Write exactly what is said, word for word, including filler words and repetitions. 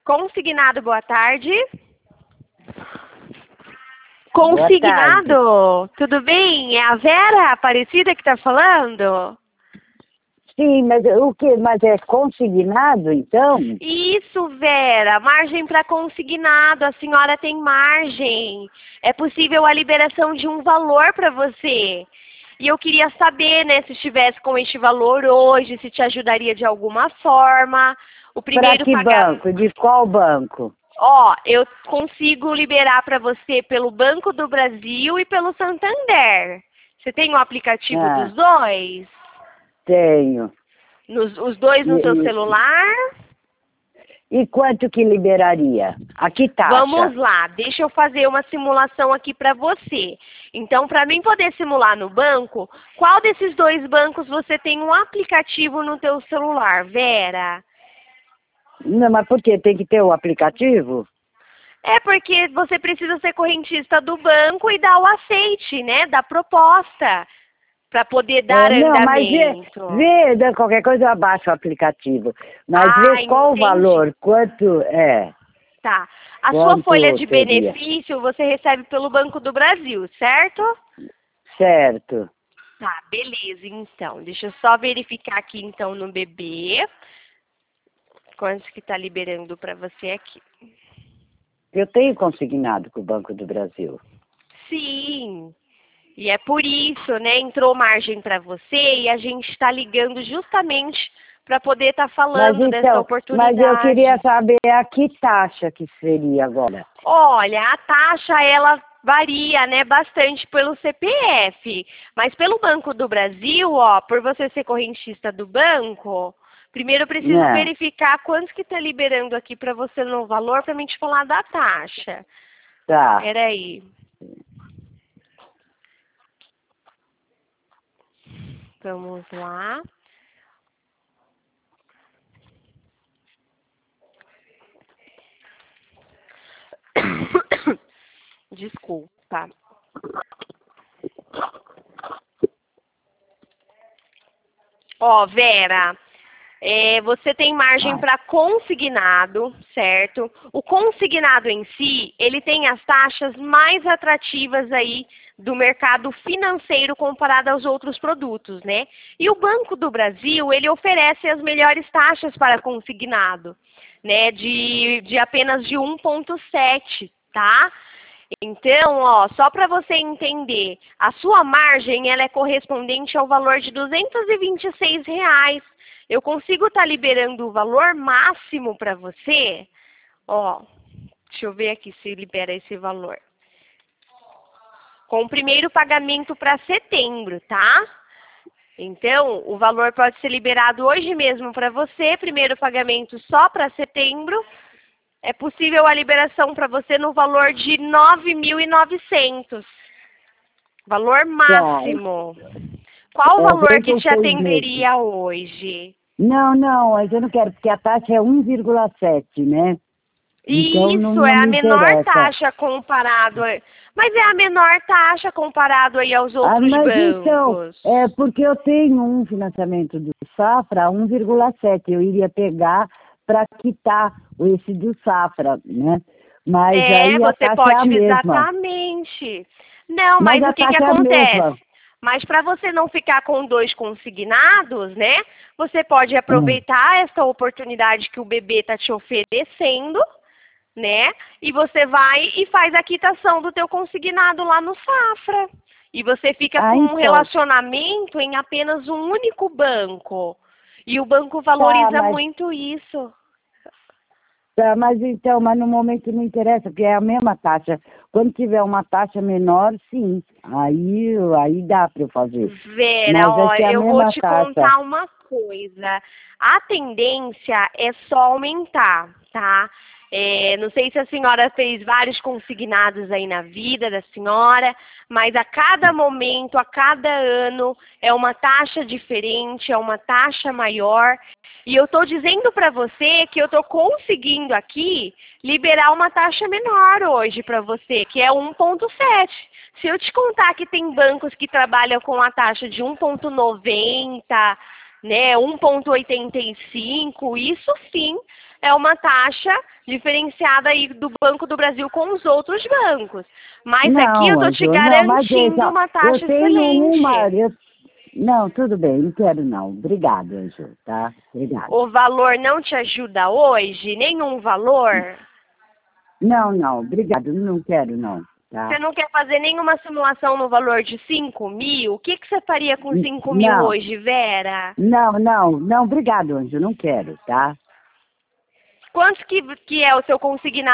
Consignado, boa tarde. Consignado, tudo bem? É a Vera Aparecida que está falando? Sim, mas o que? Mas é consignado, então? Isso, Vera, margem para consignado, a senhora tem margem. É possível a liberação de um valor para você. E eu queria saber, né, se estivesse com este valor hoje, se te ajudaria de alguma forma. O primeiro Para que pagamento... banco? De qual banco? Ó, eu consigo liberar para você pelo Banco do Brasil e pelo Santander. Você tem o aplicativo Ah, dos dois? tenho. Nos, os dois no seu E, celular? e quanto que liberaria? A que taxa? Vamos lá, deixa eu fazer uma simulação aqui para você. Então, para mim poder simular no banco, qual desses dois bancos você tem um aplicativo no teu celular, Vera? Não, mas por quê? Tem que ter o aplicativo? É porque você precisa ser correntista do banco e dar o aceite, né, da proposta, para poder dar É, não, mas vê, andamento. vê, de qualquer coisa eu abaixo o aplicativo. Mas Ah, vê qual o entendi. valor, quanto é. Tá. A sua Quanto folha de seria? benefício você recebe pelo Banco do Brasil, certo? Certo. Tá, beleza, então. Deixa eu só verificar aqui, então, no B B. Quantos que tá liberando para você aqui? Eu tenho consignado com o Banco do Brasil. Sim. E é por isso, né? Entrou margem para você e a gente está ligando justamente para poder estar tá Mas falando dessa então, mas eu oportunidade. queria saber a que taxa que seria agora. Olha, a taxa, ela varia, né, bastante pelo C P F. Mas pelo Banco do Brasil, ó, por você ser correntista do banco, primeiro eu preciso Né? verificar quantos que está liberando aqui para você no valor para mim te falar da taxa. Tá. Peraí. Vamos lá. Desculpa. Ó, Vera, é, você tem margem Vai. para consignado, certo? O consignado em si, ele tem as taxas mais atrativas aí do mercado financeiro comparado aos outros produtos, né? E o Banco do Brasil, ele oferece as melhores taxas para consignado, né? De, de apenas de um vírgula sete, tá? Então, ó, só para você entender, a sua margem ela é correspondente ao valor de duzentos e vinte e seis reais. Eu consigo estar liberando o valor máximo para você? Ó, deixa eu ver aqui se libera esse valor. Com o primeiro pagamento para setembro, tá? Então, o valor pode ser liberado hoje mesmo para você, primeiro pagamento só para setembro. É possível a liberação para você no valor de nove mil e novecentos. Valor máximo. Qual o É, valor vem que por te seis meses. atenderia hoje? Não, não, mas eu não quero, porque a taxa é um vírgula sete, né? Então não, Isso, não é a me menor interessa. taxa comparado... a- Mas é a menor taxa comparado aí aos Ah, outros mas então, bancos. é porque eu tenho um financiamento do Safra a um vírgula sete. Eu iria pegar para quitar esse do Safra, né? Mas É, aí a você taxa é a pode mesma. exatamente. Não, Mas mas o a que que taxa é a acontece? mesma. Mas para você não ficar com dois consignados, né? Você pode Hum. aproveitar essa oportunidade que o bebê está te oferecendo, né? E você vai e faz a quitação do teu consignado lá no Safra. E você fica Ah, com um então, relacionamento em apenas um único banco. E o banco tá, valoriza mas muito isso. Tá, mas então, mas no momento não interessa, porque é a mesma taxa. Quando tiver uma taxa menor, sim. Aí, aí dá para eu fazer. Vera, Mas vai ó, ser a eu vou mesma te taxa. contar uma coisa. A tendência é só aumentar, tá? É, não sei se a senhora fez vários consignados aí na vida da senhora, mas a cada momento, a cada ano, é uma taxa diferente, é uma taxa maior. E eu estou dizendo para você que eu estou conseguindo aqui liberar uma taxa menor hoje para você, que é um vírgula sete. Se eu te contar que tem bancos que trabalham com a taxa de um vírgula noventa, né, um vírgula oitenta e cinco, isso sim é uma taxa diferenciada aí do Banco do Brasil com os outros bancos. Mas Não, aqui eu tô te Ângelo, não, mas garantindo deixa, uma taxa eu tenho excelente. uma, eu, não, tudo bem, não quero não. Obrigado, Ângelo, tá? Obrigado. O valor não te ajuda hoje? Nenhum valor? Não, não, obrigado, não quero não, tá? Você não quer fazer nenhuma simulação no valor de cinco mil? O que, que você faria com N- cinco mil Não, hoje, Vera? não, não, não, obrigado, Ângelo, não quero, tá? Quanto que, que é o seu consignado?